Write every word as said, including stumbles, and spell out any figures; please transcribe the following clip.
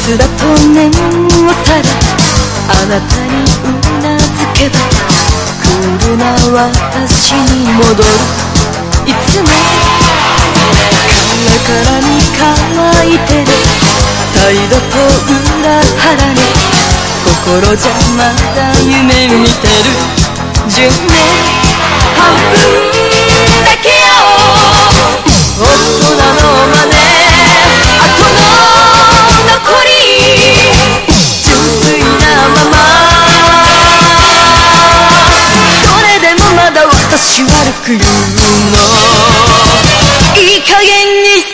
つだと念をたらあなたにうなずけばクールな私に戻る。いつもカラカラに乾いてる態度と裏腹に心じゃまだ夢見てる。じゅうねん半分だけよ大人の真似あとの残り純粋なままそれでもまだ私悪く言うのいい加減に